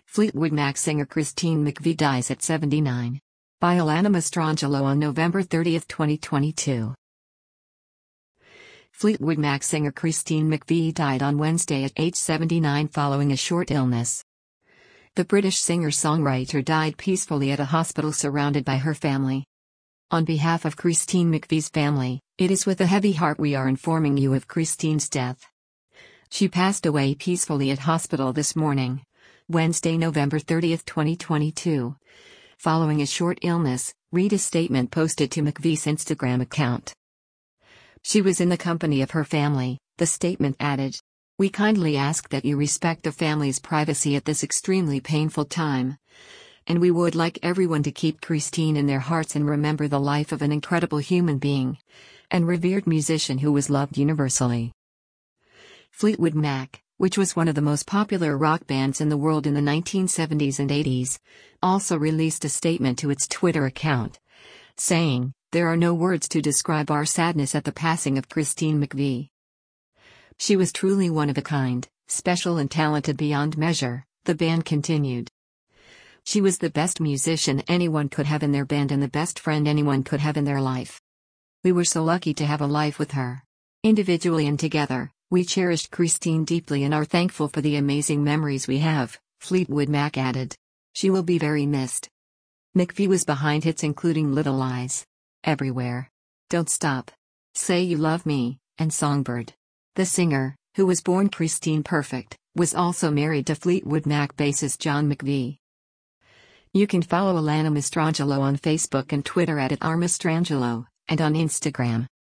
Fleetwood Mac singer Christine McVie dies at 79. By Alana Mastrangelo on November 30, 2022. Fleetwood Mac singer Christine McVie died on Wednesday at age 79 following a short illness. The British singer-songwriter died peacefully at a hospital surrounded by her family. On behalf of Christine McVie's family, it is with a heavy heart we are informing you of Christine's death. She passed away peacefully at hospital this morning, Wednesday, November 30, 2022. Following a short illness, read a statement posted to McVie's Instagram account. She was in the company of her family, the statement added. We kindly ask that you respect the family's privacy at this extremely painful time. And we would like everyone to keep Christine in their hearts and remember the life of an incredible human being and revered musician who was loved universally. Fleetwood Mac, which was one of the most popular rock bands in the world in the 1970s and 80s, also released a statement to its Twitter account, saying, "There are no words to describe our sadness at the passing of Christine McVie. She was truly one of a kind, special and talented beyond measure," the band continued. She was the best musician anyone could have in their band and the best friend anyone could have in their life. We were so lucky to have a life with her. Individually and together, we cherished Christine deeply and are thankful for the amazing memories we have, Fleetwood Mac added. She will be very missed. McVie was behind hits including Little Lies, Everywhere, Don't Stop, Say You Love Me, and Songbird. The singer, who was born Christine Perfect, was also married to Fleetwood Mac bassist John McVie. You can follow Alana Mastrangelo on Facebook and Twitter @RMastrangelo, and on Instagram